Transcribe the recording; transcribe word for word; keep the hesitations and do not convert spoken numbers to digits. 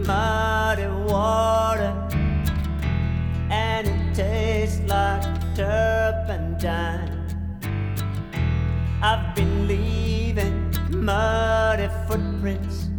muddy water, and it tastes like turpentine. I've been leaving muddy footprints